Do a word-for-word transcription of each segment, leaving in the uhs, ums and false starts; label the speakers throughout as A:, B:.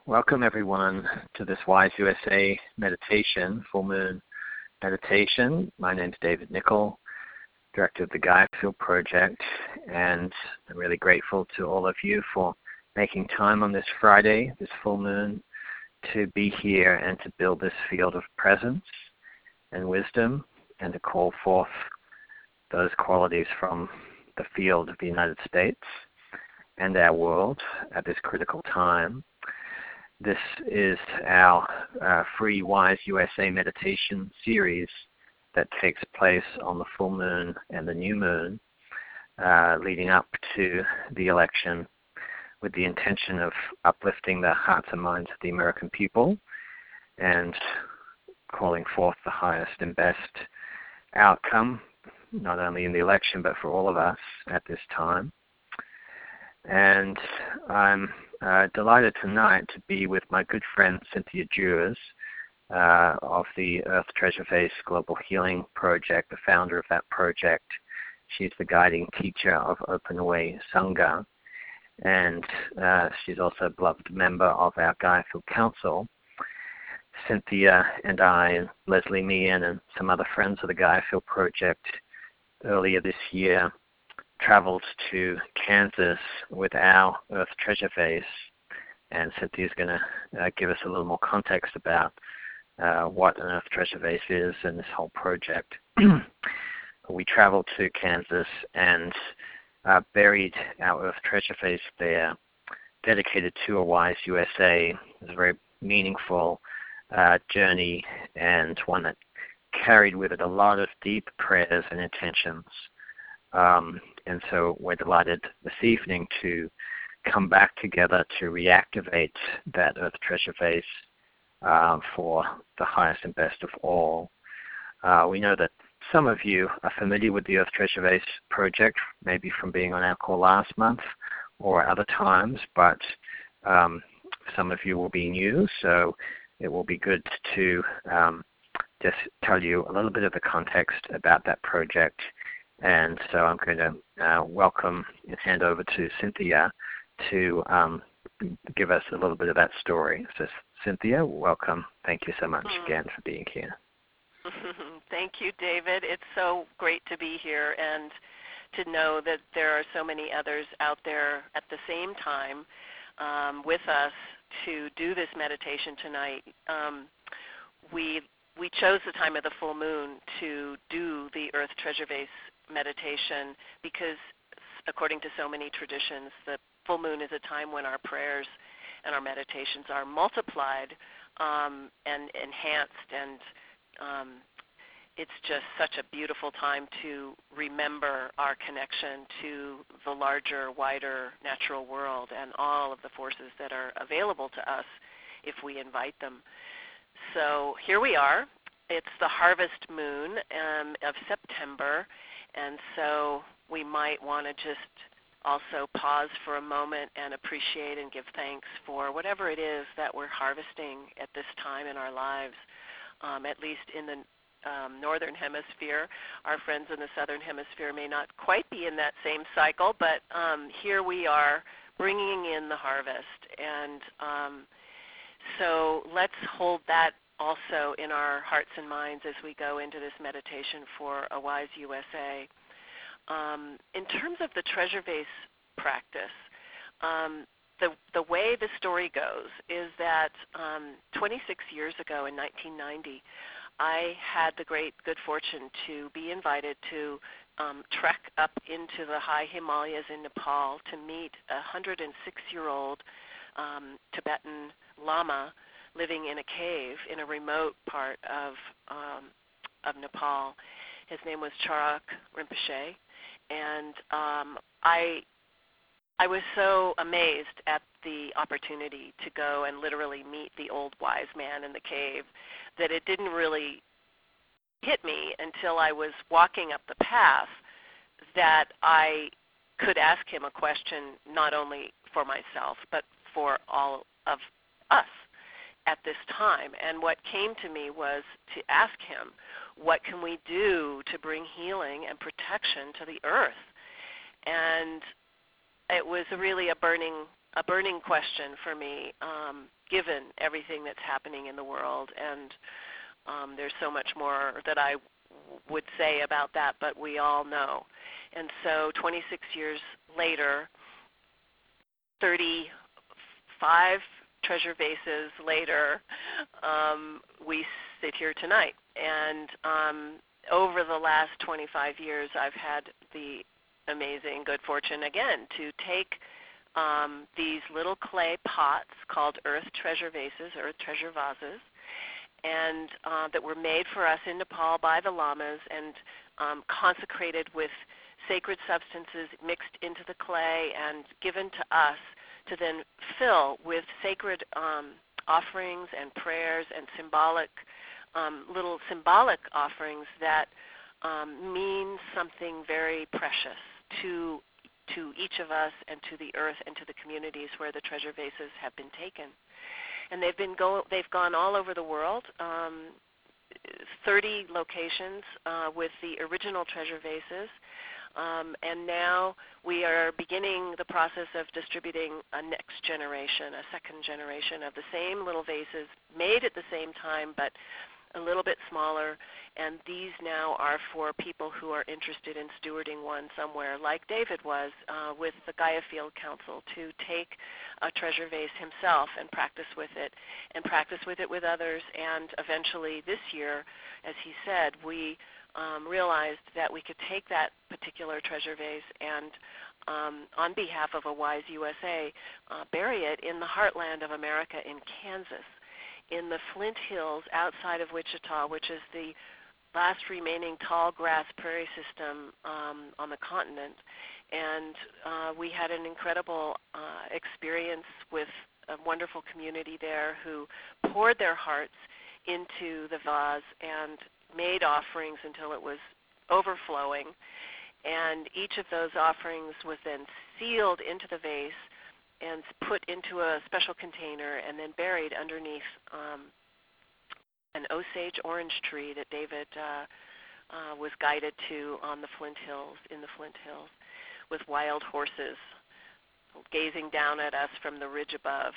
A: welcome everyone to this WISE U S A meditation, full moon meditation. My name is David Nichol, director of the Gaia Field Project, and I'm really grateful to all of you for making time on this Friday, this full moon, to be here and to build this field of presence and wisdom and to call forth those qualities from the field of the United States and our world at this critical time. This is our uh, free WISE U S A meditation series that takes place on the full moon and the new moon, uh, leading up to the election, with the intention of uplifting the hearts and minds of the American people and calling forth the highest and best outcome, not only in the election but for all of us at this time. And I'm uh, delighted tonight to be with my good friend Cynthia Dewars uh, of the Earth Treasure Vase Global Healing Project, the founder of that project. She's the guiding teacher of Open Way Sangha, and uh, she's also a beloved member of our Gaia Field Council. Cynthia and I, and Leslie Meehan, and some other friends of the Gaia Field Project earlier this year traveled to Kansas with our Earth Treasure Vase, and Cynthia's going to uh, give us a little more context about uh, what an Earth Treasure Vase is and this whole project. We traveled to Kansas and uh, buried our Earth Treasure Vase there, dedicated to a WISE U S A. It was a very meaningful uh, journey, and one that carried with it a lot of deep prayers and intentions. Um, and so we're delighted this evening to come back together to reactivate that Earth Treasure Vase uh, for the highest and best of all. Uh, we know that some of you are familiar with the Earth Treasure Vase project, maybe from being on our call last month or other times, but um, some of you will be new, so it will be good to um, just tell you a little bit of the context about that project. And so I'm going to uh, welcome and hand over to Cynthia to um, give us a little bit of that story. So Cynthia, welcome. Thank you so much again for being here.
B: Thank you, David. It's so great to be here and to know that there are so many others out there at the same time um, with us to do this meditation tonight. Um, we we chose the time of the full moon to do the Earth Treasure Vase meditation because, according to so many traditions, the full moon is a time when our prayers and our meditations are multiplied um, and enhanced, and um, it's just such a beautiful time to remember our connection to the larger, wider natural world and all of the forces that are available to us if we invite them. So here we are. It's the harvest moon um, of September, and so we might want to just also pause for a moment and appreciate and give thanks for whatever it is that we're harvesting at this time in our lives, um, at least in the um, northern hemisphere. Our friends in the southern hemisphere may not quite be in that same cycle, but um, here we are bringing in the harvest. And um, so let's hold that also in our hearts and minds as we go into this meditation for a WISE U S A. Um, in terms of the treasure vase practice, um, the, the way the story goes is that um, twenty-six years ago in nineteen ninety, I had the great good fortune to be invited to um, trek up into the high Himalayas in Nepal to meet a one hundred six-year-old um, Tibetan Lama living in a cave in a remote part of um, of Nepal. His name was Charak Rinpoche, and um, I I was so amazed at the opportunity to go and literally meet the old wise man in the cave that it didn't really hit me until I was walking up the path that I could ask him a question not only for myself but for all of us at this time. And what came to me was to ask him, what can we do to bring healing and protection to the earth? And it was really a burning a burning question for me, um, given everything that's happening in the world. And um, there's so much more that I w- would say about that, but we all know. And so twenty-six years later, thirty-five treasure vases later, um, we sit here tonight. And um, over the last twenty-five years, I've had the amazing good fortune again to take um, these little clay pots called earth treasure vases, earth treasure vases, and uh, that were made for us in Nepal by the lamas and um, consecrated with sacred substances mixed into the clay and given to us to then fill with sacred um, offerings and prayers and symbolic, um, little symbolic offerings that um, mean something very precious to to each of us and to the earth and to the communities where the treasure vases have been taken. And they've been go they've gone all over the world, um, thirty locations uh, with the original treasure vases. Um, and now we are beginning the process of distributing a next generation, a second generation of the same little vases made at the same time, but a little bit smaller. And these now are for people who are interested in stewarding one somewhere, like David was uh, with the Gaia Field Council, to take a treasure vase himself and practice with it, and practice with it with others. And eventually this year, as he said, we Um, realized that we could take that particular treasure vase and, um, on behalf of a Wise U S A, uh, bury it in the heartland of America in Kansas, in the Flint Hills outside of Wichita, which is the last remaining tall grass prairie system um, on the continent. And uh, we had an incredible uh, experience with a wonderful community there who poured their hearts into the vase and made offerings until it was overflowing, and each of those offerings was then sealed into the vase and put into a special container and then buried underneath um, an Osage orange tree that David uh, uh, was guided to on the Flint Hills, in the Flint Hills, with wild horses gazing down at us from the ridge above.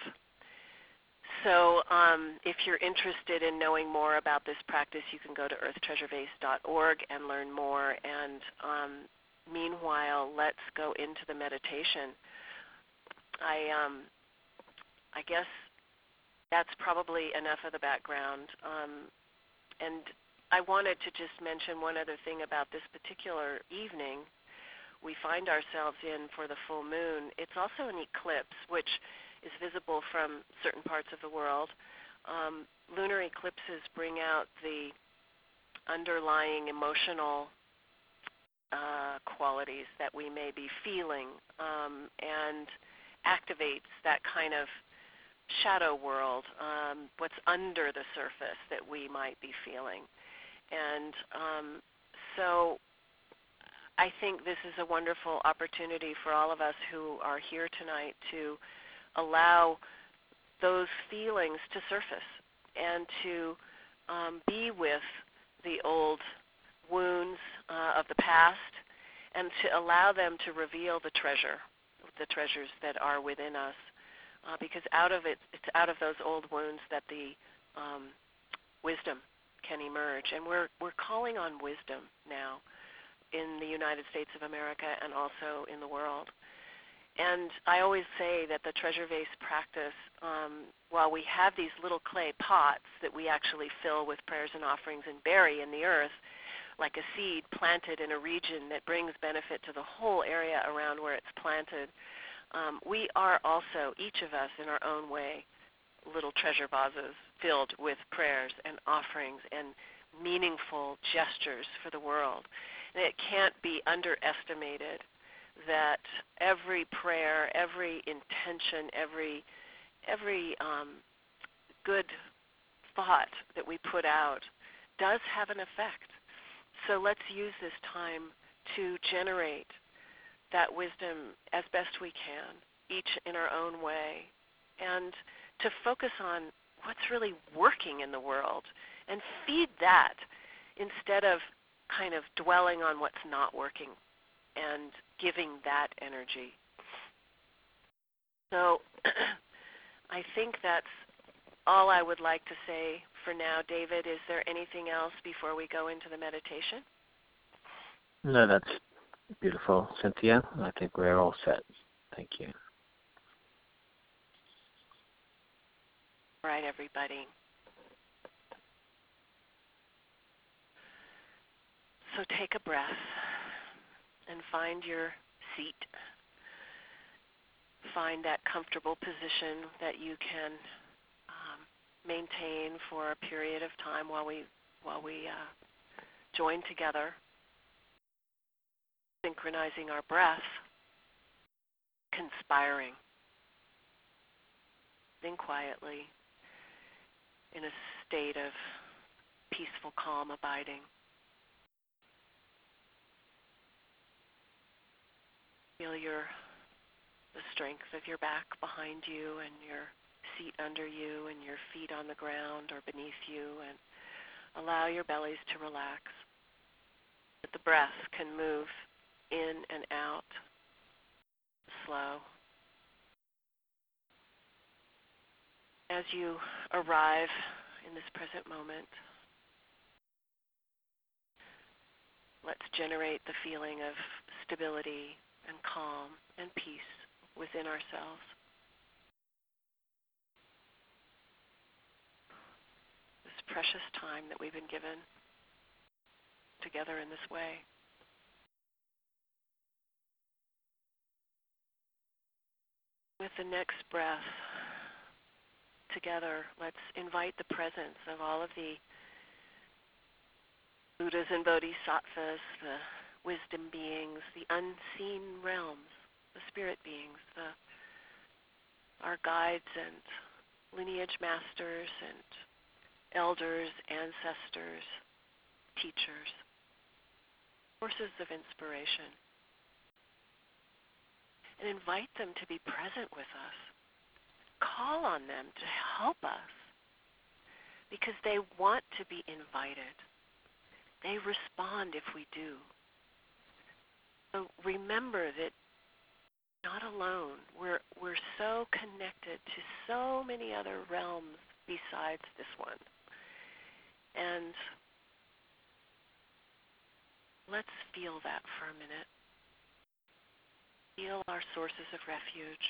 B: So um, if you're interested in knowing more about this practice, you can go to earth treasure vase dot org and learn more. And um, meanwhile, let's go into the meditation. I, um, I guess that's probably enough of the background. Um, and I wanted to just mention one other thing about this particular evening we find ourselves in for the full moon. It's also an eclipse, which is visible from certain parts of the world. Um, lunar eclipses bring out the underlying emotional uh, qualities that we may be feeling um, and activates that kind of shadow world, um, what's under the surface that we might be feeling. And um, so I think this is a wonderful opportunity for all of us who are here tonight to allow those feelings to surface and to um, be with the old wounds uh, of the past and to allow them to reveal the treasure, the treasures that are within us. Uh, because out of it, it's out of those old wounds that the um, wisdom can emerge. And we're, we're calling on wisdom now in the United States of America and also in the world. And I always say that the treasure vase practice, um, while we have these little clay pots that we actually fill with prayers and offerings and bury in the earth, like a seed planted in a region that brings benefit to the whole area around where it's planted, um, we are also, each of us in our own way, little treasure vases filled with prayers and offerings and meaningful gestures for the world. And it can't be underestimated that every prayer, every intention, every every um, good thought that we put out does have an effect. So let's use this time to generate that wisdom as best we can, each in our own way, and to focus on what's really working in the world and feed that instead of kind of dwelling on what's not working and giving that energy. So I think that's all I would like to say for now. David, is there anything else before we go into the meditation?
A: No, that's beautiful, Cynthia. I think we're all set. Thank you.
B: All right, everybody. So take a breath and find your seat. Find that comfortable position that you can um, maintain for a period of time while we while we uh, join together, synchronizing our breath, conspiring, sitting quietly in a state of peaceful, calm, abiding. Feel your the strength of your back behind you and your seat under you and your feet on the ground or beneath you, and allow your bellies to relax. That the breath can move in and out slow. As you arrive in this present moment, let's generate the feeling of stability and calm and peace within ourselves. This precious time that we've been given together in this way. With the next breath together, let's invite the presence of all of the Buddhas and Bodhisattvas, the wisdom beings, the unseen realms, the spirit beings, the, our guides and lineage masters and elders, ancestors, teachers, sources of inspiration, and invite them to be present with us. Call on them to help us because they want to be invited. They respond if we do. So remember that not alone. We're we're so connected to so many other realms besides this one. And let's feel that for a minute. Feel our sources of refuge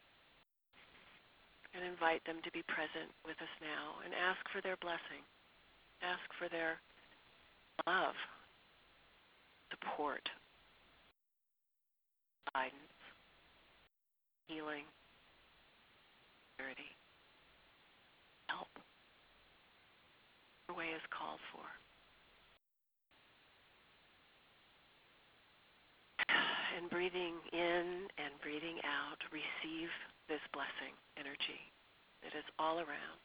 B: and invite them to be present with us now and ask for their blessing. Ask for their love, support, guidance, healing, charity, help. Your way is called for. And breathing in and breathing out, receive this blessing energy that is all around.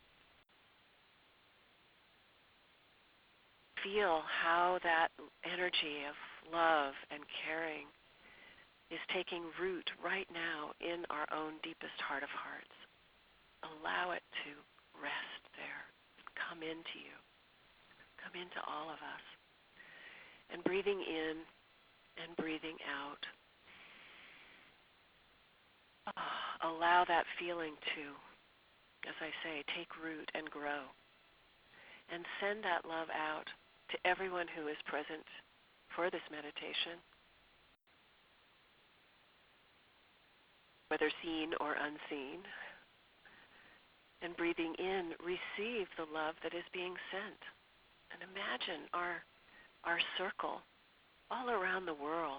B: Feel how that energy of love and caring is taking root right now in our own deepest heart of hearts. Allow it to rest there, come into you, come into all of us. And breathing in and breathing out, oh, allow that feeling to, as I say, take root and grow. And send that love out to everyone who is present for this meditation, whether seen or unseen. And breathing in, receive the love that is being sent. And imagine our, our circle all around the world.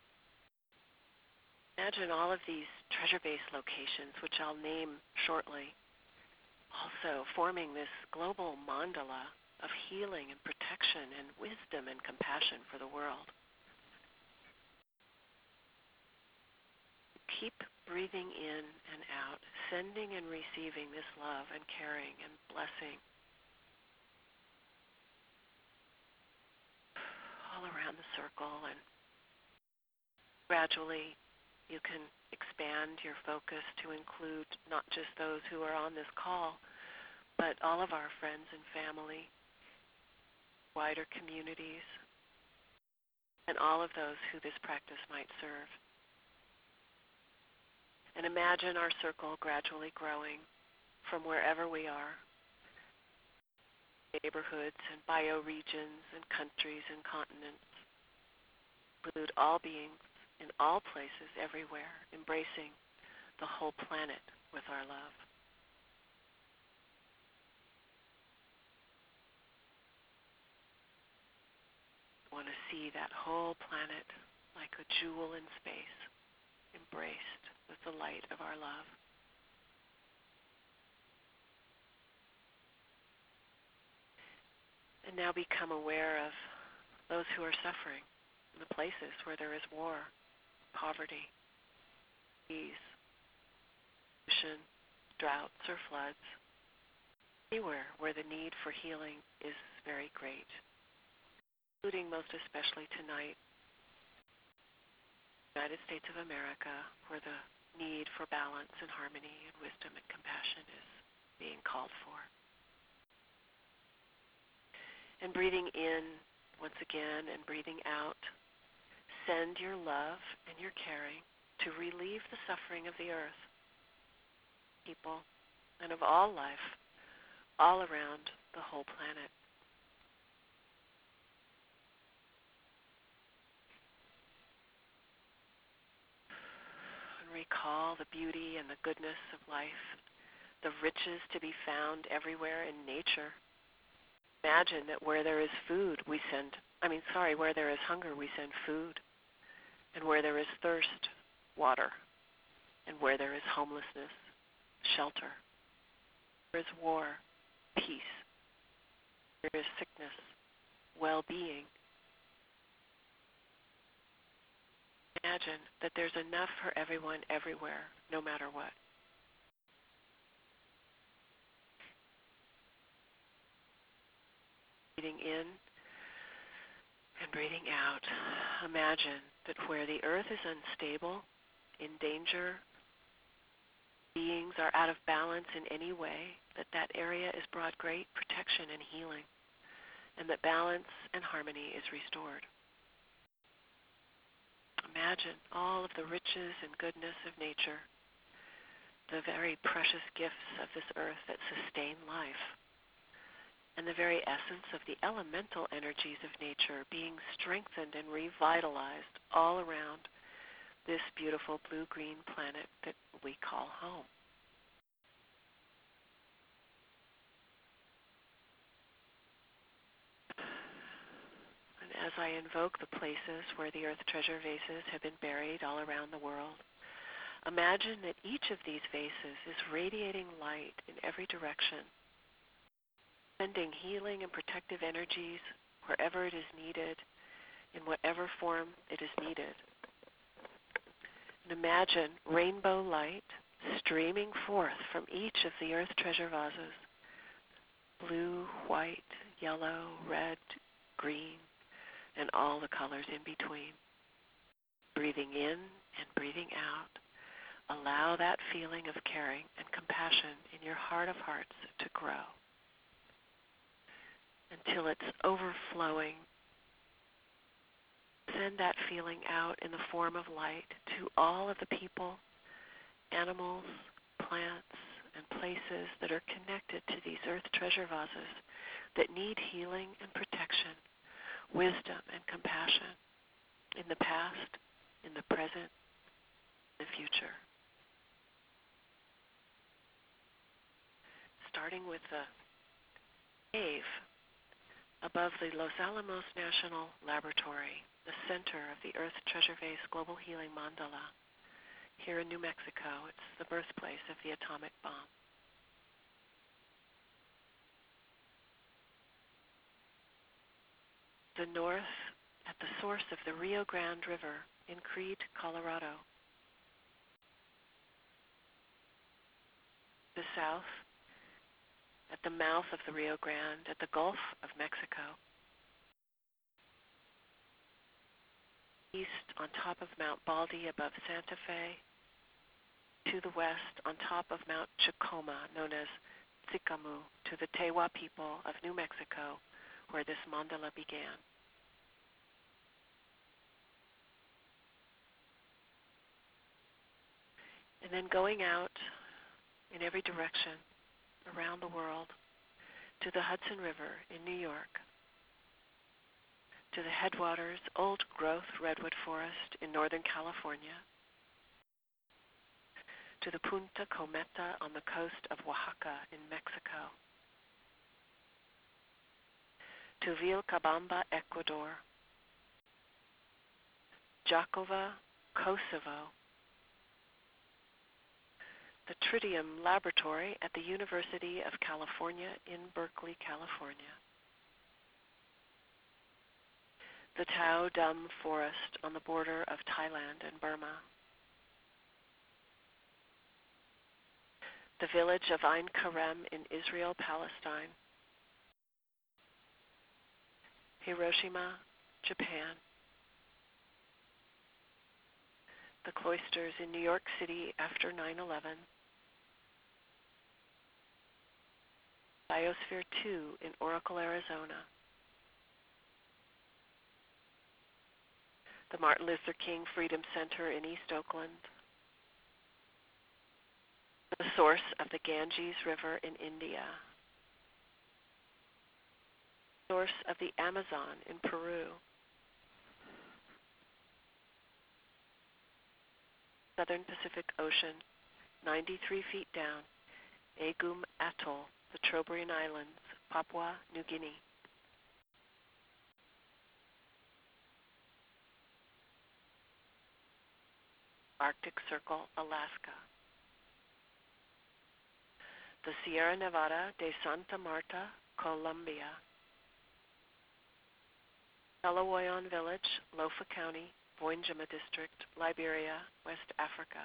B: Imagine all of these treasure-based locations, which I'll name shortly, also forming this global mandala of healing and protection and wisdom and compassion for the world. Keep breathing in and out, sending and receiving this love and caring and blessing all around the circle. And gradually you can expand your focus to include not just those who are on this call, but all of our friends and family, wider communities, and all of those who this practice might serve. And imagine our circle gradually growing from wherever we are, neighborhoods and bioregions and countries and continents, include all beings in all places everywhere, embracing the whole planet with our love. I want to see that whole planet like a jewel in space, embraced with the light of our love. And now become aware of those who are suffering in the places where there is war, poverty, disease, pollution, droughts or floods, anywhere where the need for healing is very great, including most especially tonight, United States of America, where the need for balance and harmony and wisdom and compassion is being called for. And breathing in once again and breathing out, send your love and your caring to relieve the suffering of the earth, people, and of all life, all around the whole planet. And recall the beauty and the goodness of life, the riches to be found everywhere in nature. Imagine that where there is food, we send, I mean, sorry, where there is hunger, we send food. And where there is thirst, water. And where there is homelessness, shelter. There is war, peace. There is sickness, well-being. Imagine that there's enough for everyone everywhere, no matter what. Breathing in and breathing out, imagine that where the earth is unstable, in danger, beings are out of balance in any way, that that area is brought great protection and healing, and that balance and harmony is restored. Imagine all of the riches and goodness of nature, the very precious gifts of this earth that sustain life, and the very essence of the elemental energies of nature being strengthened and revitalized all around this beautiful blue-green planet that we call home. And as I invoke the places where the earth treasure vases have been buried all around the world, imagine that each of these vases is radiating light in every direction, sending healing and protective energies wherever it is needed, in whatever form it is needed. And imagine rainbow light streaming forth from each of the earth treasure vases, blue, white, yellow, red, green, and all the colors in between. Breathing in and breathing out, allow that feeling of caring and compassion in your heart of hearts to grow until it's overflowing. Send that feeling out in the form of light to all of the people, animals, plants, and places that are connected to these earth treasure vases that need healing and protection, wisdom and compassion in the past, in the present, in the future. Starting with the cave above the Los Alamos National Laboratory, the center of the Earth Treasure Vase Global Healing Mandala, here in New Mexico. It's the birthplace of the atomic bomb. The north, at the source of the Rio Grande River in Crete, Colorado. The south, at the mouth of the Rio Grande, at the Gulf of Mexico. East, on top of Mount Baldy above Santa Fe. To the west, on top of Mount Chicoma, known as Tsicamu, to the Tewa people of New Mexico, where this mandala began. And then going out in every direction around the world to the Hudson River in New York, to the headwaters, old-growth redwood forest in Northern California, to the Punta Cometa on the coast of Oaxaca in Mexico, to Vilcabamba, Ecuador, Jakova, Kosovo, the Tritium Laboratory at the University of California in Berkeley, California, the Tao Dam Forest on the border of Thailand and Burma, the village of Ein Kerem in Israel, Palestine, Hiroshima, Japan, the cloisters in New York City after nine eleven, Biosphere two in Oracle, Arizona, the Martin Luther King Freedom Center in East Oakland, the source of the Ganges River in India, source of the Amazon in Peru, Southern Pacific Ocean, ninety-three feet down, Agum Atoll, the Trobriand Islands, Papua New Guinea. Arctic Circle, Alaska. The Sierra Nevada de Santa Marta, Colombia. Talawoyon Village, Lofa County, Voinjama District, Liberia, West Africa.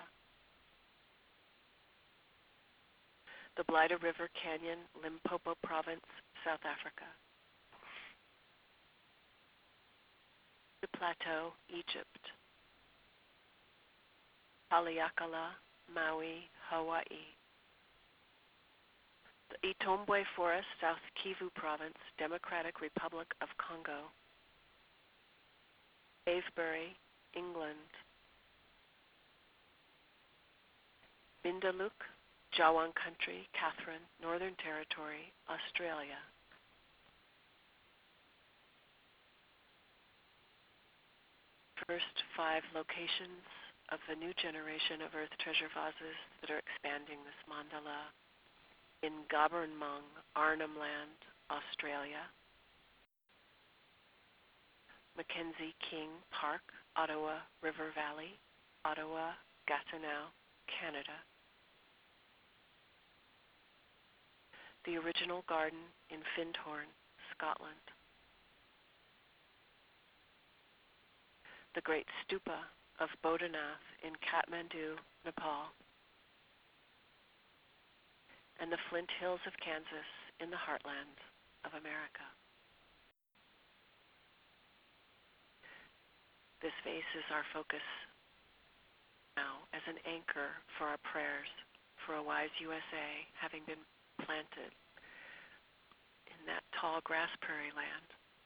B: The Blyda River Canyon, Limpopo Province, South Africa. The Plateau, Egypt. Haleakala, Maui, Hawaii. The Itombwe Forest, South Kivu Province, Democratic Republic of Congo. Avebury, England. Bindaluk, Jawan Country, Catherine, Northern Territory, Australia. First five locations of the new generation of Earth Treasure Vases that are expanding this mandala in Gabernmung, Arnhem Land, Australia. Mackenzie King Park, Ottawa River Valley, Ottawa, Gatineau, Canada. The original garden in Findhorn, Scotland. The Great Stupa of Bodhanath in Kathmandu, Nepal. And the Flint Hills of Kansas in the heartland of America. This vase is our focus now as an anchor for our prayers for a wise U S A having been planted in that tall grass prairie land.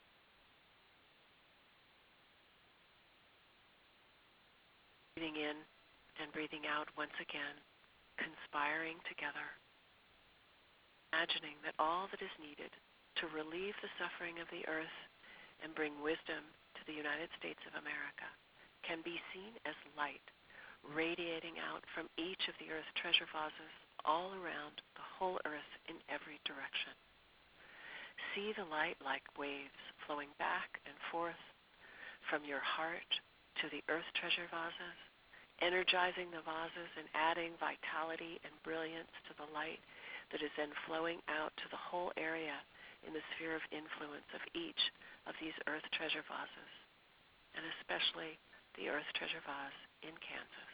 B: Breathing in and breathing out once again, conspiring together, imagining that all that is needed to relieve the suffering of the earth and bring wisdom to the United States of America can be seen as light radiating out from each of the earth treasure vases all around the whole earth in every direction. See the light like waves flowing back and forth from your heart to the earth treasure vases, energizing the vases and adding vitality and brilliance to the light that is then flowing out to the whole area in the sphere of influence of each of these earth treasure vases, and especially the earth treasure vase in Kansas.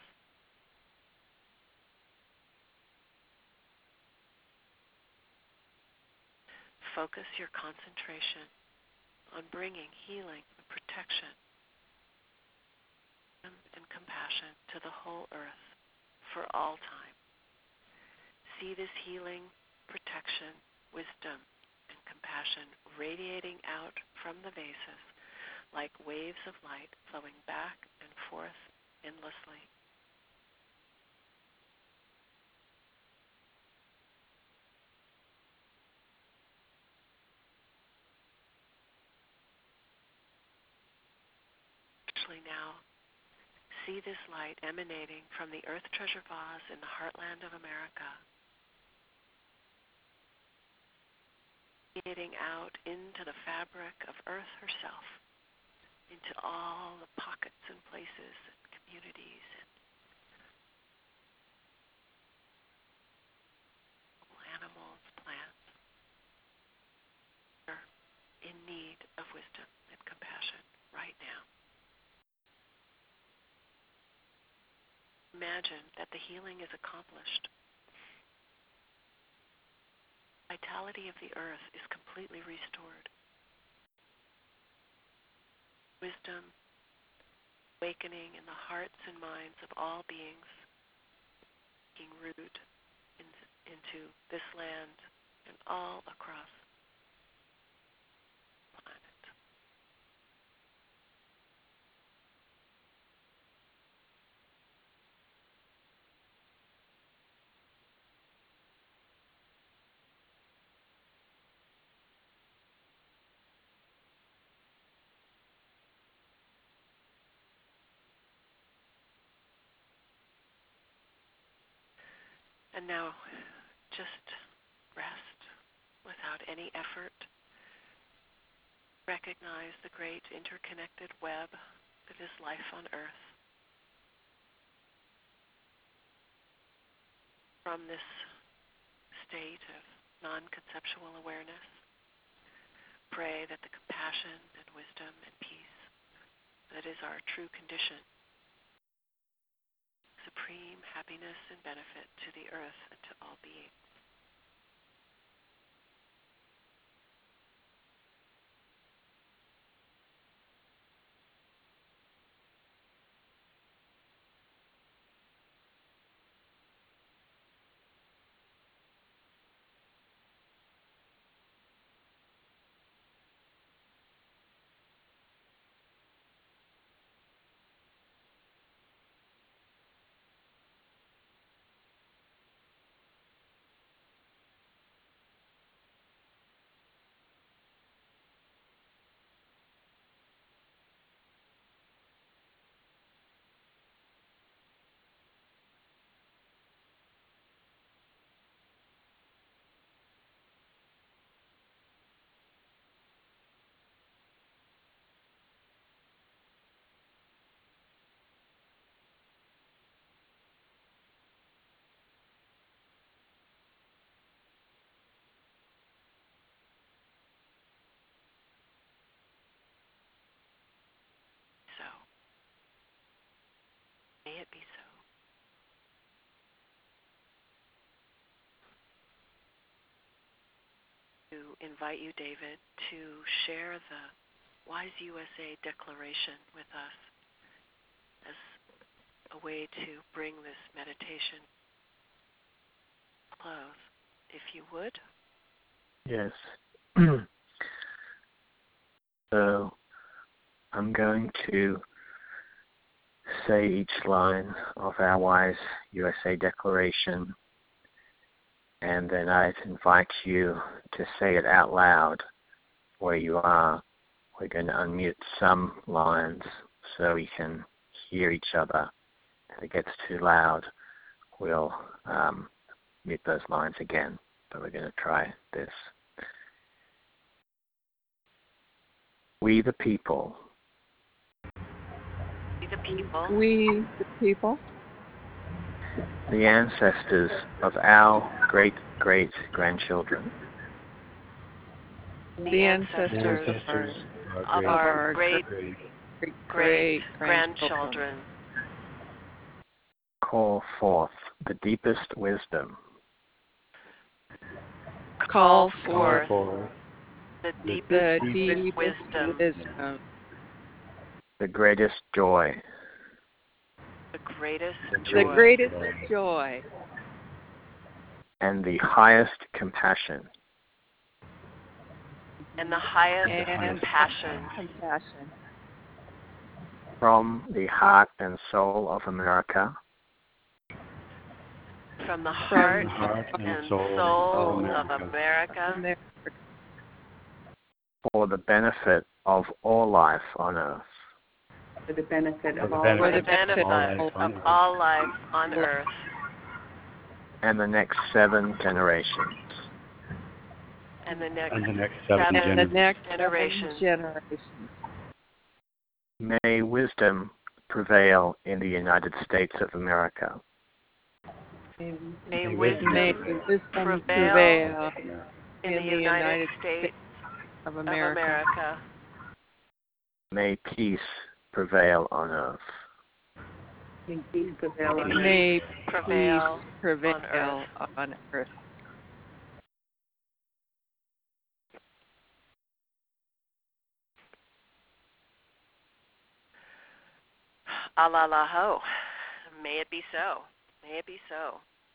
B: Focus your concentration on bringing healing and protection and compassion to the whole earth for all time. See this healing, protection, wisdom, and compassion radiating out from the vases like waves of light flowing back and forth endlessly. actually now see this light emanating from the earth treasure vase in the heartland of America, radiating out into the fabric of Earth herself, into all the pockets and places and communities and animals, plants, are in need of wisdom and compassion right now. Imagine that the healing is accomplished. Vitality of the earth is completely restored. Wisdom awakening in the hearts and minds of all beings, taking root in, into this land and all across the planet. And now, just rest without any effort. Recognize the great interconnected web that is life on Earth. From this state of non-conceptual awareness, pray that the compassion and wisdom and peace that is our true condition, supreme happiness and benefit to the earth and to all beings. So, may it be so. To invite you, David, to share the Wise U S A Declaration with us as a way to bring this meditation to close, if you would.
A: Yes. So I'm going to say each line of our Wise U S A Declaration, and then I'd invite you to say it out loud where you are. We're going to unmute some lines so we can hear each other. If it gets too loud, we'll um, mute those lines again, but we're going to try this. We the people.
B: We the people.
C: We the people.
A: The ancestors of our great-great-grandchildren.
B: The ancestors,
C: The ancestors
B: of our great-great-grandchildren.
A: Call forth the deepest wisdom.
B: Call forth
C: for
B: the
C: the
B: deepest
C: deepest
B: wisdom,
C: wisdom,
A: the greatest joy,
B: the greatest
C: the
B: joy,
C: greatest joy,
A: and the highest compassion.
B: and the highest
C: and
B: compassion
C: compassion
A: from the heart and soul of America,
B: from the
C: from
B: heart,
C: the heart
B: and,
C: and
B: soul,
C: soul
B: of America,
C: America,
A: for the benefit of all life on earth.
C: for the benefit
D: For
C: of
D: the
C: all
D: benefit
B: for the
C: life.
B: benefit
D: all life
B: of
D: on earth.
B: all life on earth.
A: and the next seven generations.
B: And the next,
D: And the next seven
B: seven
C: The
D: generations.
C: next
B: generations.
C: seven generations.
A: May wisdom prevail in the United States of America.
C: May,
B: May
D: May
B: wisdom
C: may wisdom
B: prevail
C: prevail
B: in,
C: in
B: the United States
C: of
B: of
C: America.
B: America.
A: May peace prevail on earth.
C: May peace prevail on earth.
B: May
C: May
B: prevail
C: peace prevail
B: on earth.
C: on earth.
B: Alalaho. May it be so. May it be so.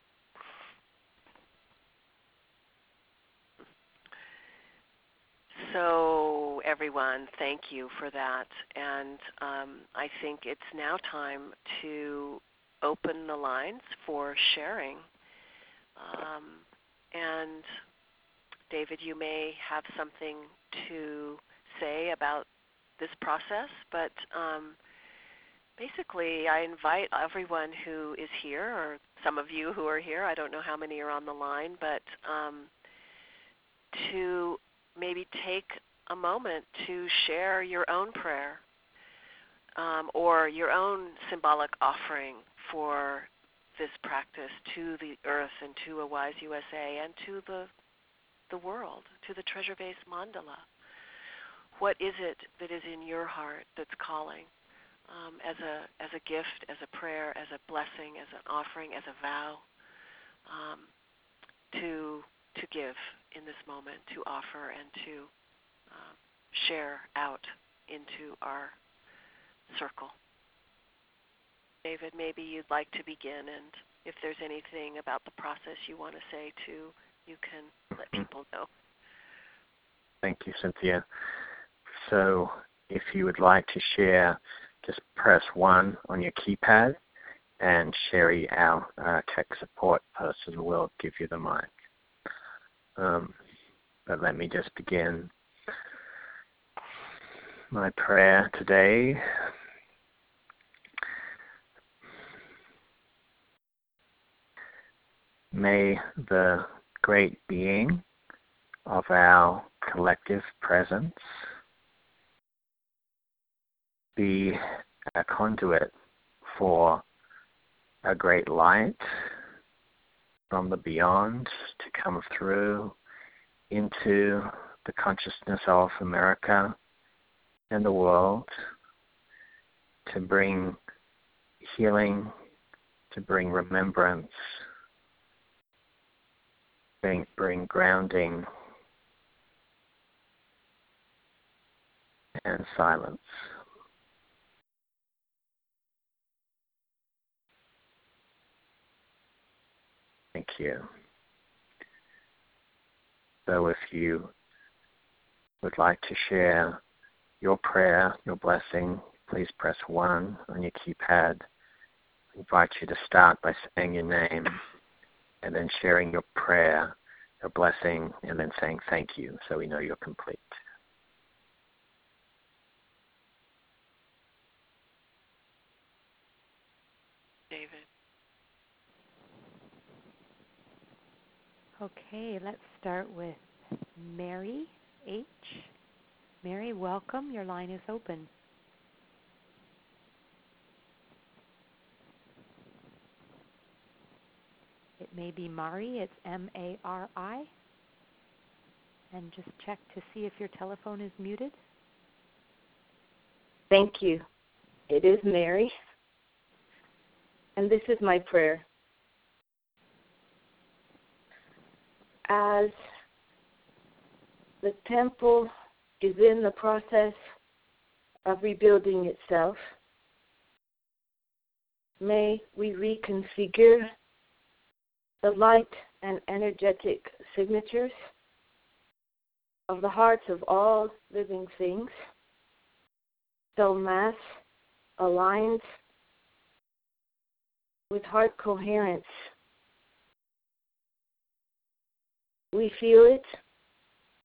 B: So, everyone, thank you for that. And um, I think it's now time to open the lines for sharing. Um, and David, you may have something to say about this process, but um, basically I invite everyone who is here, or some of you who are here, I don't know how many are on the line, but um, to maybe take a moment to share your own prayer um, or your own symbolic offering for this practice to the earth and to a Wise U S A and to the the world, to the treasure-based mandala. What is it that is in your heart that's calling um, as a as a gift, as a prayer, as a blessing, as an offering, as a vow um, to to give in this moment, to offer and to uh, share out into our circle. David, maybe you'd like to begin, and if there's anything about the process you want to say too, you can let people know.
A: Thank you, Cynthia. So if you would like to share, just press one on your keypad, and Sherry, our uh, tech support person, will give you the mic. Um, but let me just begin my prayer today. May the great being of our collective presence be a conduit for a great light from the beyond to come through into the consciousness of America and the world, to bring healing, to bring remembrance, bring, bring grounding and silence. Thank you. So if you would like to share your prayer, your blessing, please press one on your keypad. I invite you to start by saying your name and then sharing your prayer, your blessing, and then saying thank you so we know you're complete.
B: David.
E: Okay, let's start with Mary H. Mary, welcome. Your line is open. It may be Mari. It's M A R I. And just check to see if your telephone is muted.
F: Thank you. It is Mary. And this is my prayer. As the temple is in the process of rebuilding itself, may we reconfigure the light and energetic signatures of the hearts of all living things, so mass aligns with heart coherence. We feel it.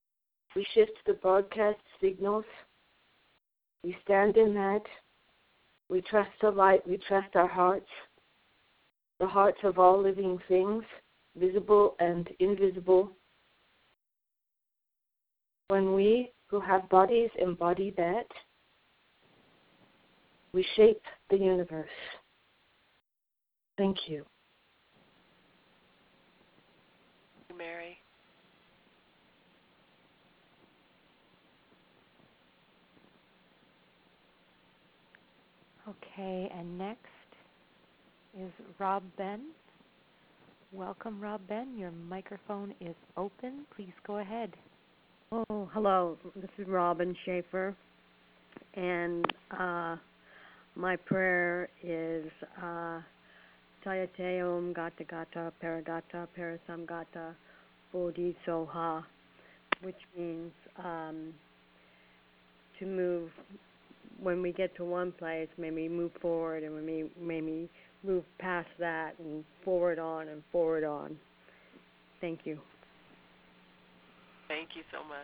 F: We shift the broadcast signals. We stand in that. We trust the light. We trust our hearts, the hearts of all living things, visible and invisible. When we who have bodies embody that, we shape the universe. Thank you.
B: Mary.
E: Okay, and next is Rob Ben. Welcome, Rob Ben. Your microphone is open. Please go ahead.
D: Oh, hello. This is Robin Schaefer, and uh, my prayer is uh, Tayateum Gata Gata Paragata Parasamgata Bodhi Soha, which means um, to move. When we get to one place, may we move forward, and when we may we move past that and forward on and forward on. Thank you.
B: Thank you so much.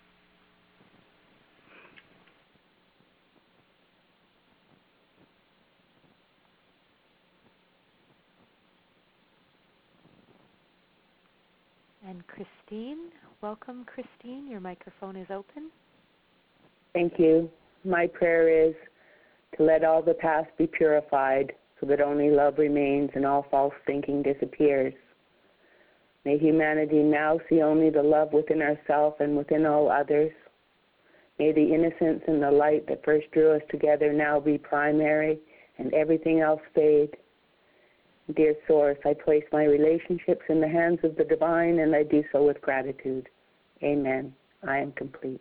E: And Christine, welcome, Christine. Your microphone is open.
G: Thank you. My prayer is to let all the past be purified so that only love remains and all false thinking disappears. May humanity now see only the love within ourselves and within all others. May the innocence and the light that first drew us together now be primary and everything else fade. Dear Source, I place my relationships in the hands of the divine, and I do so with gratitude. Amen. I am complete.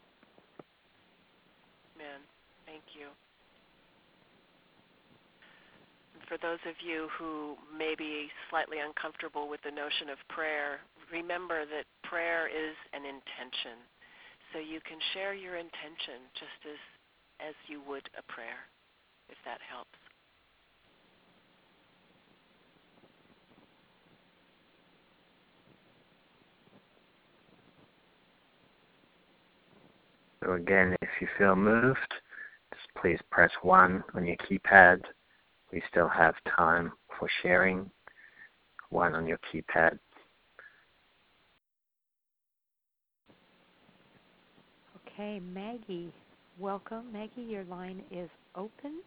B: Amen. Thank you. And for those of you who may be slightly uncomfortable with the notion of prayer, remember that prayer is an intention. So you can share your intention just as, as you would a prayer, if that helps.
A: So again, if you feel moved, just please press one on your keypad. We still have time for sharing. One on your keypad.
E: Okay, Maggie, welcome. Maggie, your line is open.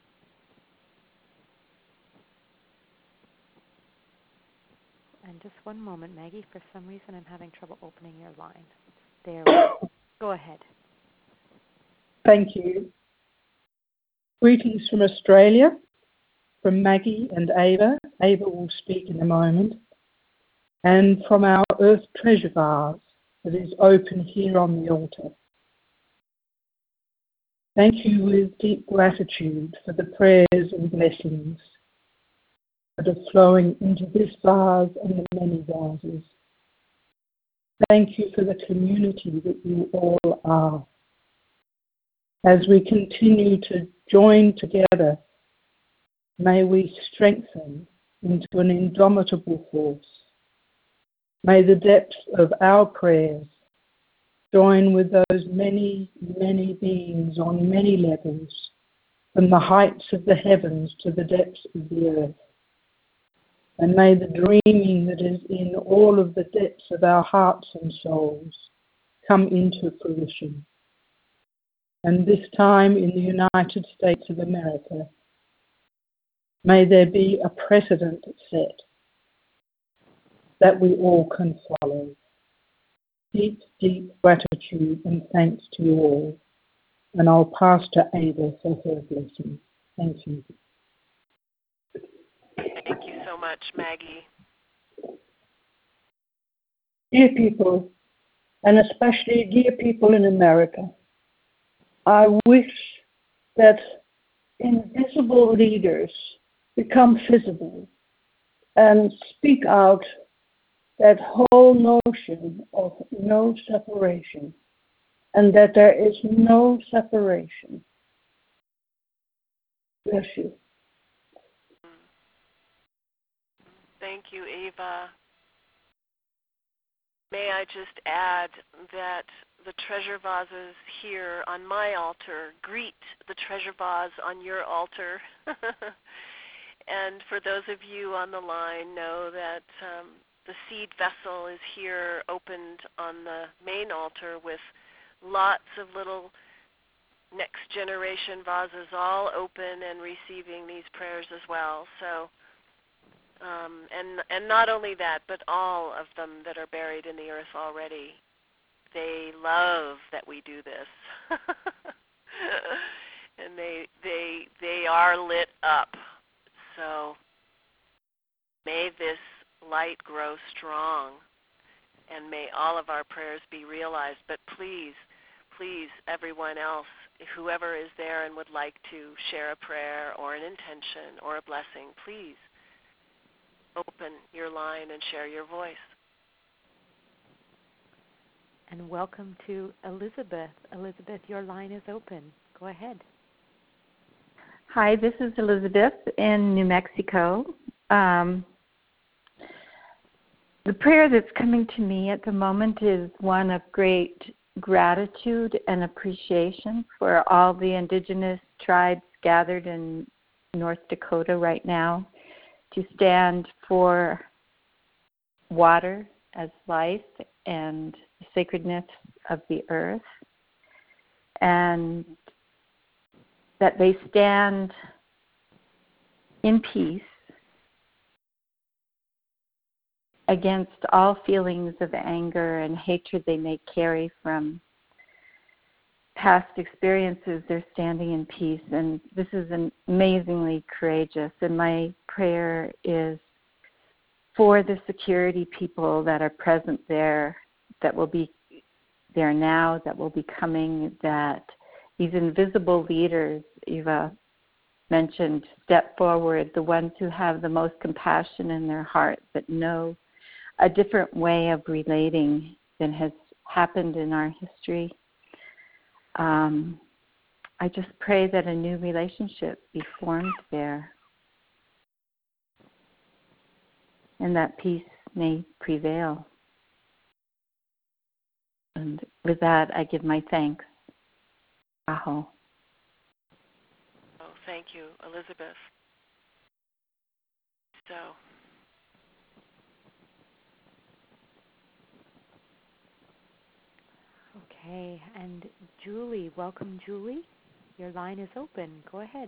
E: And just one moment, Maggie. For some reason, I'm having trouble opening your line. There we go. Go ahead.
H: Thank you. Greetings from Australia, from Maggie and Ava. Ava will speak in a moment. And from our earth treasure vase that is open here on the altar. Thank you with deep gratitude for the prayers and blessings that are flowing into this vase and the many vases. Thank you for the community that you all are. As we continue to join together, may we strengthen into an indomitable force. May the depths of our prayers join with those many, many beings on many levels, from the heights of the heavens to the depths of the earth. And may the dreaming that is in all of the depths of our hearts and souls come into fruition. And this time in the United States of America, may there be a precedent set that we all can follow. Deep, deep gratitude and thanks to you all. And I'll pass to Ada for her blessing. Thank you.
B: Thank you so much, Maggie.
I: Dear people, and especially dear people in America, I wish that invisible leaders become visible and speak out that whole notion of no separation, and that there is no separation. Bless you.
B: Thank you, Eva. May I just add that the treasure vases here on my altar greet the treasure vase on your altar. And for those of you on the line, know that um, the seed vessel is here opened on the main altar with lots of little next generation vases all open and receiving these prayers as well. So, um, and and not only that, but all of them that are buried in the earth already. They love that we do this, and they they they are lit up. So may this light grow strong, and may all of our prayers be realized. But please, please, everyone else, whoever is there and would like to share a prayer or an intention or a blessing, please open your line and share your voice.
E: And welcome to Elizabeth. Elizabeth, your line is open. Go ahead.
J: Hi, this is Elizabeth in New Mexico. Um, the prayer that's coming to me at the moment is one of great gratitude and appreciation for all the indigenous tribes gathered in North Dakota right now to stand for water as life and the sacredness of the earth, and that they stand in peace against all feelings of anger and hatred they may carry from past experiences. They're standing in peace, and this is amazingly courageous. And my prayer is for the security people that are present there, that will be there now, that will be coming, that these invisible leaders Eva mentioned step forward, the ones who have the most compassion in their heart, that know a different way of relating than has happened in our history. Um, I just pray that a new relationship be formed there, and that peace may prevail. And with that, I give my thanks. Aho.
B: Oh, thank you, Elizabeth. So,
E: okay, and Julie, welcome, Julie. Your line is open. Go ahead.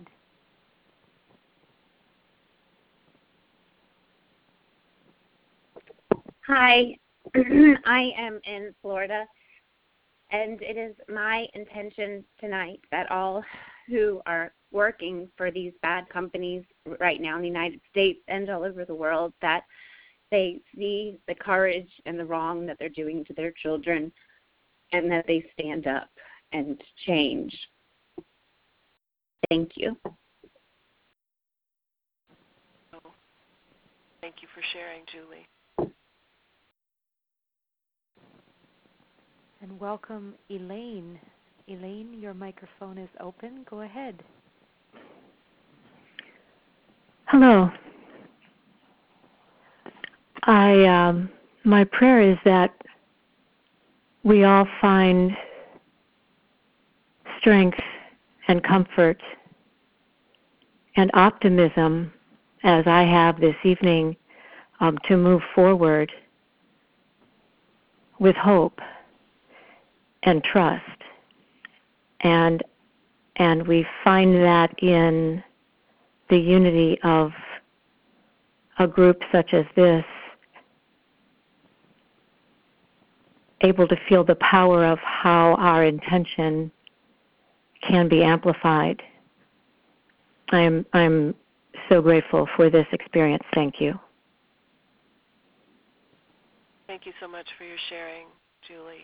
K: Hi, I am in Florida, and it is my intention tonight that all who are working for these bad companies right now in the United States and all over the world, that they see the courage and the wrong that they're doing to their children, and that they stand up and change. Thank you.
B: Thank you for sharing, Julie.
E: And welcome, Elaine. Elaine, your microphone is open. Go ahead.
L: Hello. I um, my prayer is that we all find strength and comfort and optimism, as I have this evening, um, to move forward with hope and trust. And and we find that in the unity of a group such as this, able to feel the power of how our intention can be amplified. I'm I'm so grateful for this experience. Thank you.
B: Thank you so much for your sharing, Julie.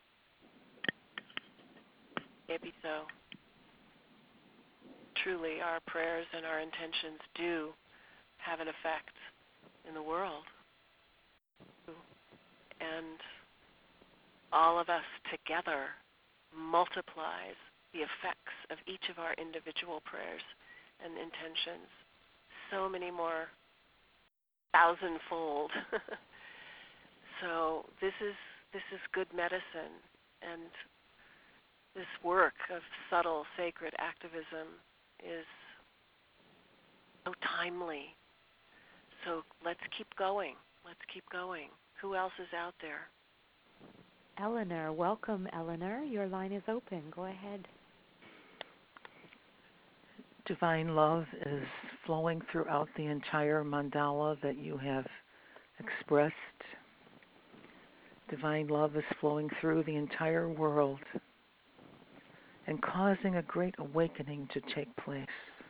B: Maybe so. Truly, our prayers and our intentions do have an effect in the world. And all of us together multiplies the effects of each of our individual prayers and intentions so many more thousandfold. So this is this is good medicine, and this work of subtle sacred activism is so timely. So let's keep going. Let's keep going. Who else is out there?
E: Eleanor, welcome, Eleanor. Your line is open. Go ahead.
M: Divine love is flowing throughout the entire mandala that you have expressed. Divine love is flowing through the entire world and causing a great awakening to take place.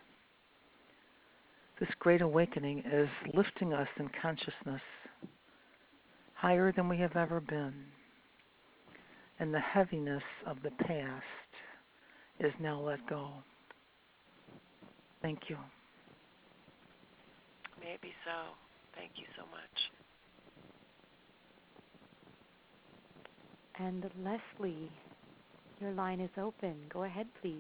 M: This great awakening is lifting us in consciousness higher than we have ever been. And the heaviness of the past is now let go. Thank you.
B: Maybe so. Thank you so much.
E: And Leslie, your line is open. Go ahead, please.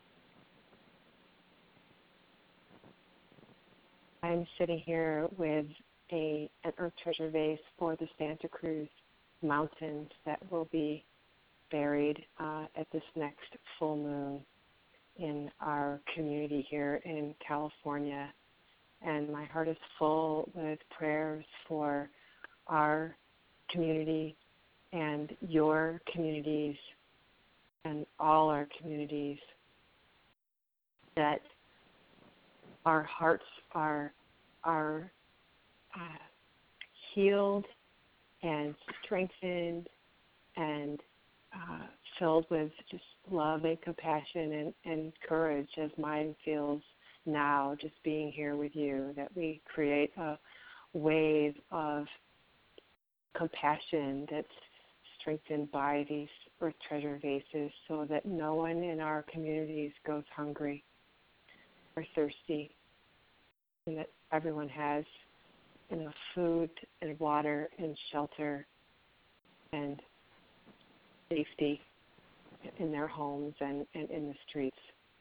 N: I'm sitting here with a an earth treasure vase for the Santa Cruz Mountains that will be buried uh, at this next full moon in our community here in California. And my heart is full with prayers for our community and your communities and all our communities, that our hearts are are uh, healed and strengthened and uh, filled with just love and compassion and, and courage, as mine feels now just being here with you, that we create a wave of compassion that's strengthened by these earth treasure vases, so that no one in our communities goes hungry or thirsty, and that everyone has enough food and water and shelter and safety in their homes and, and in the streets.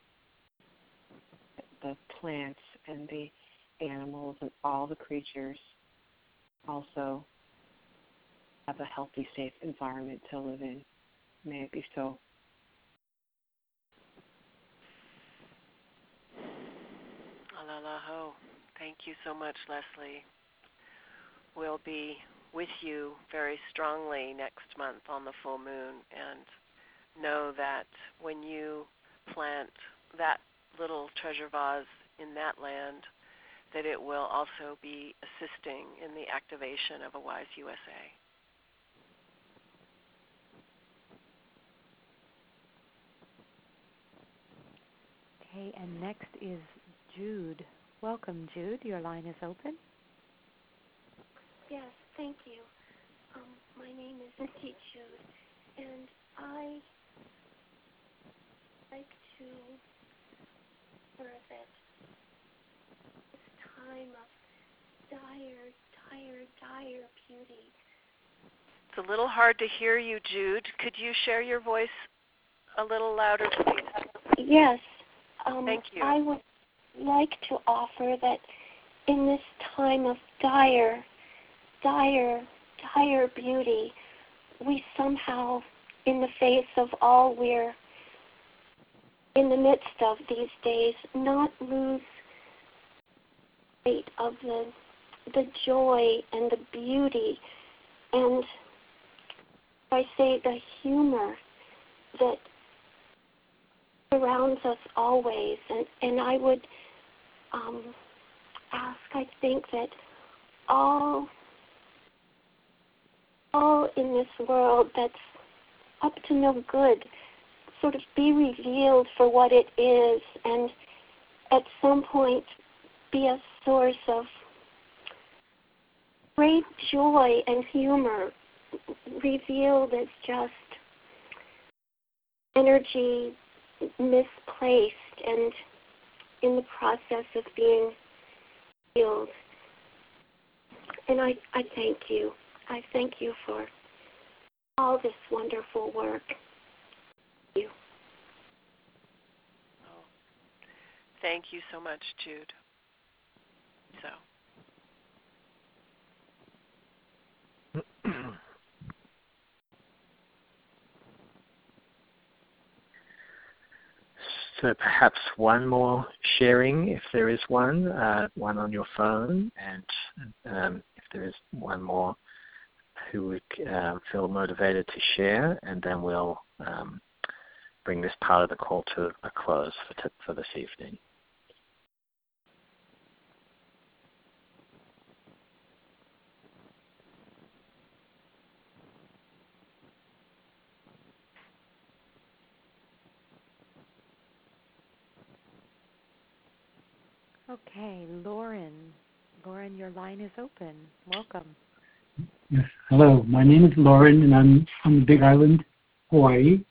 N: The plants and the animals and all the creatures also have a healthy, safe environment to live in. May it be so.
B: Alalaho. Thank you so much, Leslie. We'll be with you very strongly next month on the full moon, and know that when you plant that little treasure vase in that land, that it will also be assisting in the activation of a Wise U S A.
E: Okay, and next is Jude. Welcome, Jude. Your line is open.
O: Yes, thank you. Um, my name is Nikki Jude, and I like to hear that this time of dire, dire, dire beauty.
B: It's a little hard to hear you, Jude. Could you share your voice a little louder, please?
O: Yes. Um,
B: Thank you.
O: I would like to offer that in this time of dire, dire, dire beauty, we somehow, in the face of all we're in the midst of these days, not lose sight of the the joy and the beauty and, I say, the humor that surrounds us always. And, and I would um, ask, I think, that all all in this world that's up to no good sort of be revealed for what it is, and at some point be a source of great joy and humor, revealed as just energy misplaced and in the process of being healed. And I, I thank you. I thank you for all this wonderful work. Thank you.
B: Oh, thank you so much, Jude. So.
A: So perhaps one more sharing, if there is one, uh, one on your phone, and um, if there is one more who would uh, feel motivated to share, and then we'll um, bring this part of the call to a close for, t- for this evening.
E: Okay, Lauren. Lauren, your line is open. Welcome.
P: Yes. Hello. My name is Lauren, and I'm on the Big Island, Hawaii.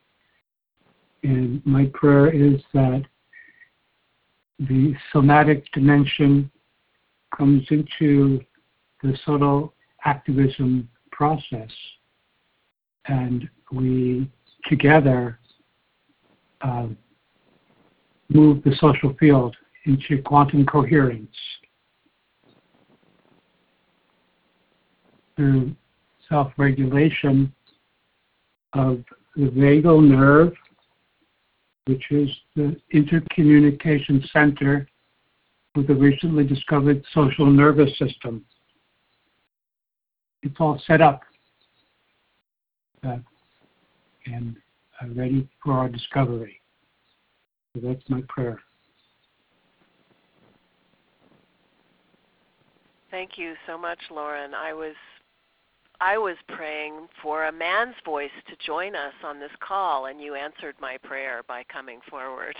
P: And my prayer is that the somatic dimension comes into the subtle activism process, and we together uh, move the social field into quantum coherence through self-regulation of the vagal nerve, which is the intercommunication center with the recently discovered social nervous system. It's all set up uh, and uh, ready for our discovery. So that's my prayer.
B: Thank you so much, Lauren. I was I was praying for a man's voice to join us on this call, and you answered my prayer by coming forward.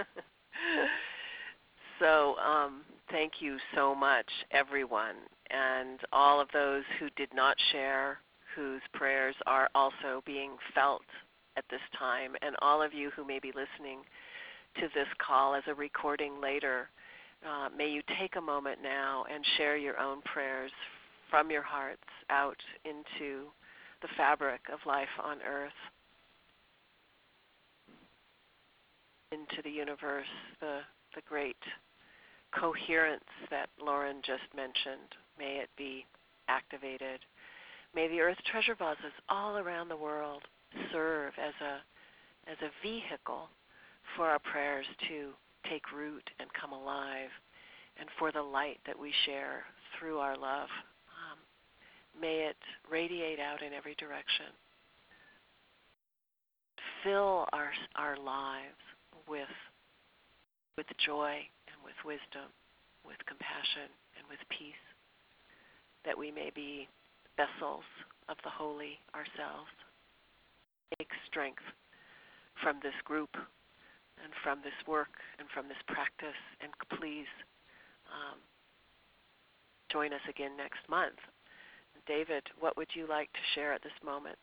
B: So um, thank you so much, everyone, and all of those who did not share, whose prayers are also being felt at this time, and all of you who may be listening to this call as a recording later. Uh, may you take a moment now and share your own prayers from your hearts out into the fabric of life on earth, into the universe, the, the great coherence that Lauren just mentioned. May it be activated. May the earth treasure vases all around the world serve as a, as a vehicle for our prayers to take root and come alive, and for the light that we share through our love. Um, may it radiate out in every direction. Fill our our lives with with joy and with wisdom, with compassion and with peace, that we may be vessels of the holy ourselves. Take strength from this group and from this work and from this practice, and please um, join us again next month. David, what would you like to share at this moment?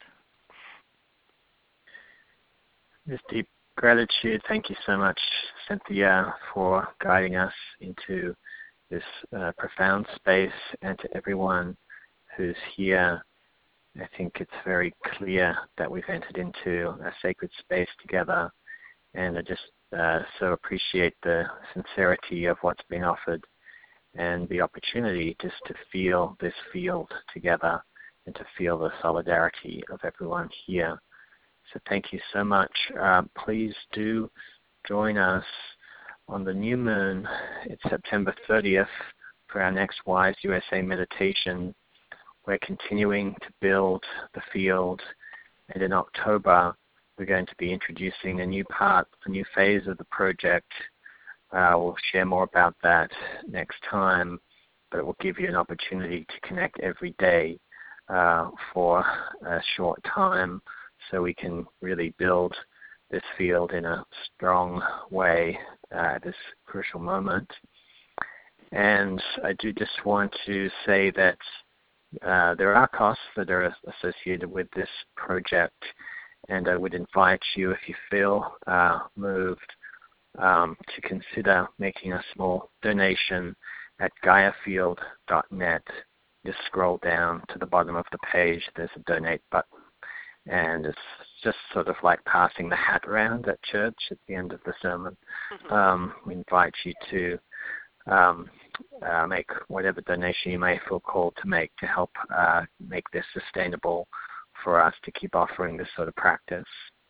A: This deep gratitude. Thank you so much, Cynthia, for guiding us into this uh, profound space, and to everyone who's here. I think it's very clear that we've entered into a sacred space together, and I just uh, so appreciate the sincerity of what's been offered and the opportunity just to feel this field together and to feel the solidarity of everyone here. So thank you so much. Uh, please do join us on the new moon. It's September thirtieth for our next WISE U S A meditation. We're continuing to build the field, and in October we're going to be introducing a new part, a new phase of the project. Uh, we'll share more about that next time, but it will give you an opportunity to connect every day uh, for a short time, so we can really build this field in a strong way uh, at this crucial moment. And I do just want to say that uh, there are costs that are associated with this project, and I would invite you, if you feel uh, moved, um, to consider making a small donation at gaia field dot net. Just scroll down to the bottom of the page. There's a donate button. And it's just sort of like passing the hat around at church at the end of the sermon. Mm-hmm. Um, we invite you to um, uh, make whatever donation you may feel called to make to help uh, make this sustainable for us to keep offering this sort of practice.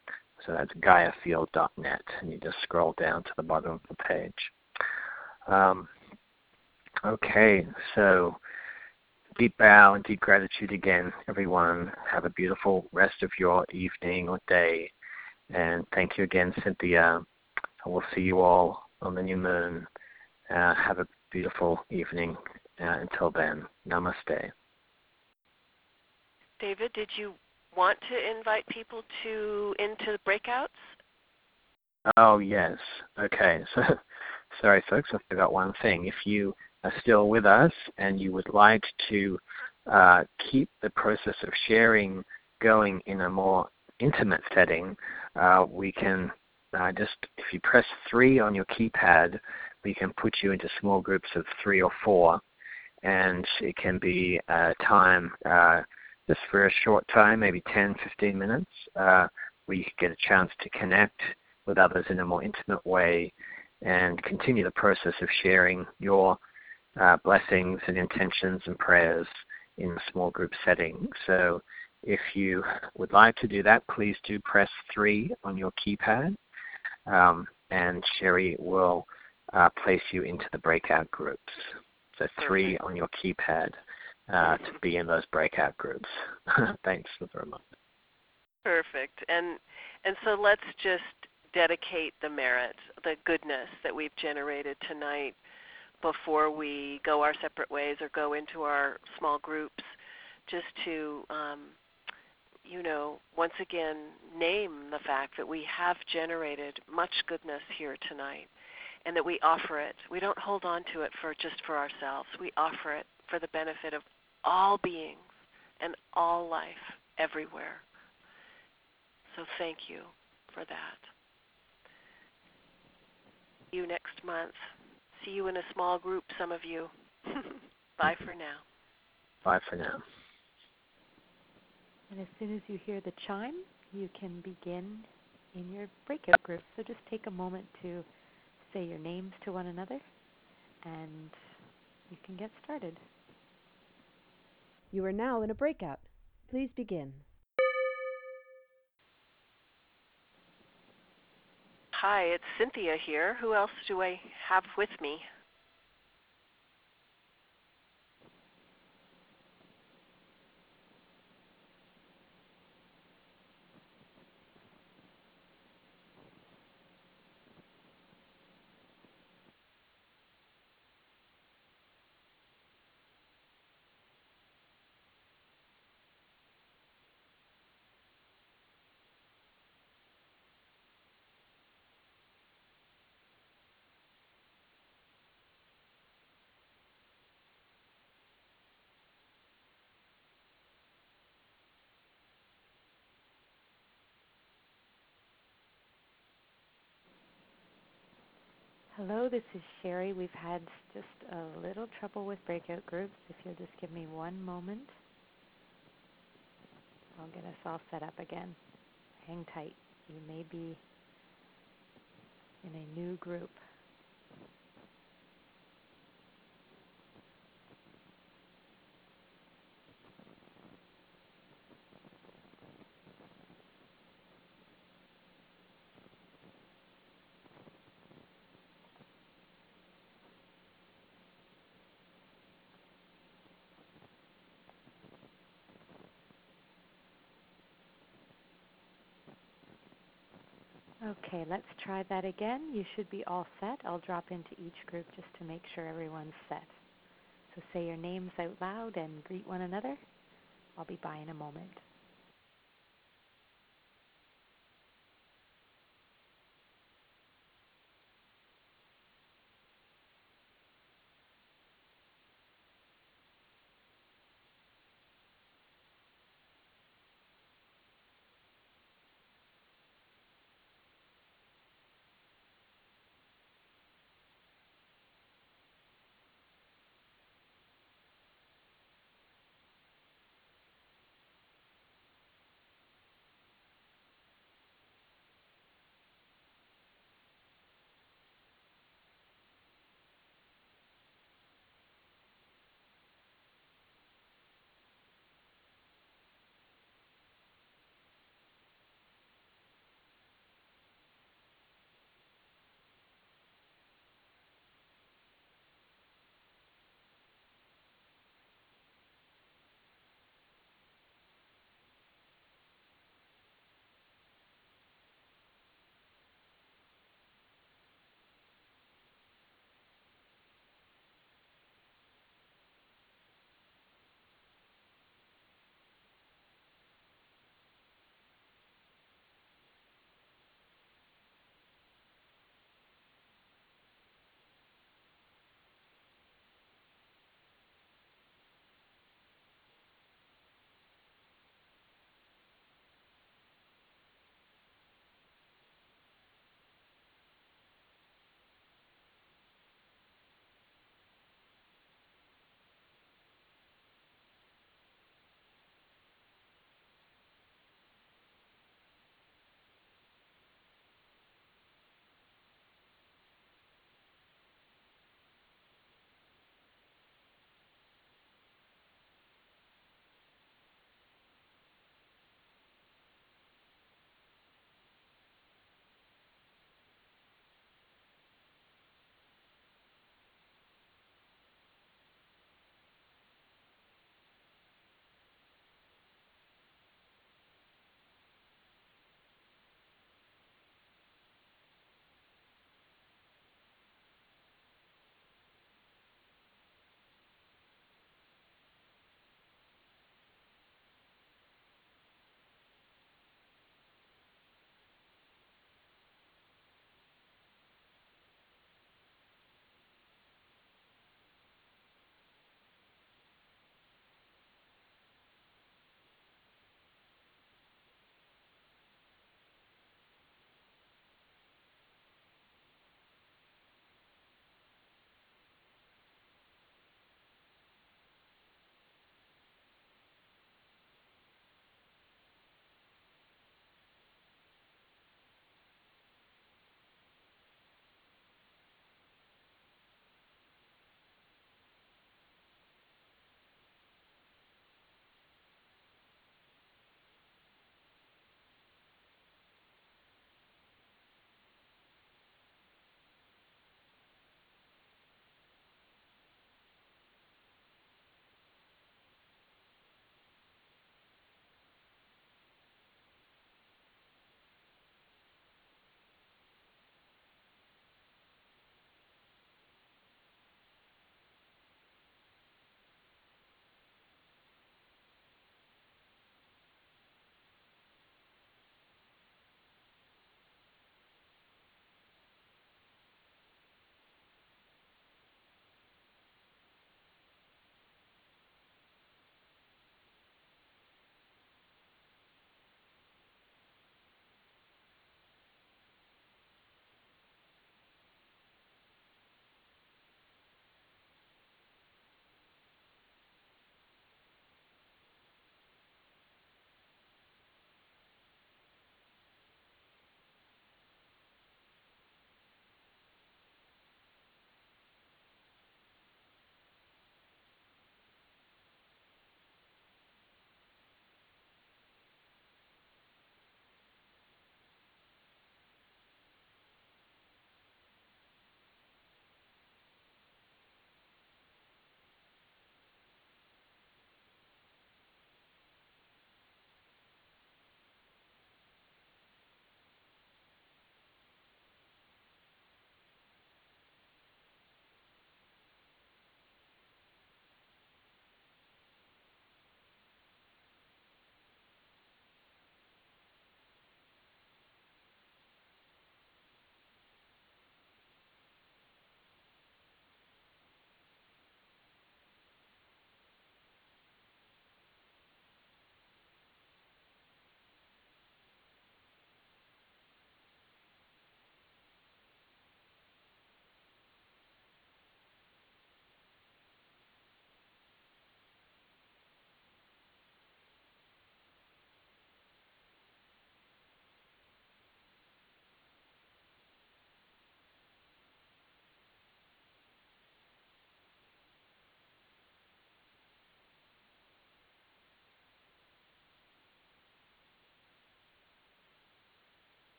A: So that's gaia field dot net, and you just scroll down to the bottom of the page. Um, okay, so deep bow and deep gratitude again, everyone. Have a beautiful rest of your evening or day. And thank you again, Cynthia. We'll see you all on the new moon. Uh, have a beautiful evening. Uh, until then, namaste.
B: David, did you want to invite people to into the breakouts?
A: Oh, yes. Okay. So, sorry, folks, I forgot one thing. If you are still with us and you would like to uh, keep the process of sharing going in a more intimate setting, uh, we can uh, just, if you press three on your keypad, we can put you into small groups of three or four, and it can be a time uh, just for a short time, maybe ten, fifteen minutes, uh, where you can get a chance to connect with others in a more intimate way and continue the process of sharing your uh, blessings and intentions and prayers in a small group setting. So if you would like to do that, please do press three on your keypad, um, and Sherry will uh, place you into the breakout groups. So three on your keypad uh, to be in those breakout groups. Thanks for the reminder.
B: Perfect. And and so let's just dedicate the merit, the goodness that we've generated tonight before we go our separate ways or go into our small groups, just to, um, you know, once again name the fact that we have generated much goodness here tonight and that we offer it. We don't hold on to it for just for ourselves. We offer it for the benefit of all beings and all life everywhere. So thank you for that. See you next month. See you in a small group, some of you. Bye for now.
A: Bye for now.
E: And as soon as you hear the chime, you can begin in your breakout group. So just take a moment to say your names to one another, and you can get started.
Q: You are now in a breakout. Please begin.
B: Hi, it's Cynthia here. Who else do I have with me?
E: Hello, this is Sherry. We've had just a little trouble with breakout groups. If you'll just give me one moment, I'll get us all set up again. Hang tight. You may be in a new group. Okay, let's try that again. You should be all set. I'll drop into each group just to make sure everyone's set. So say your names out loud and greet one another. I'll be by in a moment.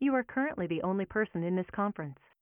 Q: You are currently the only person in this conference.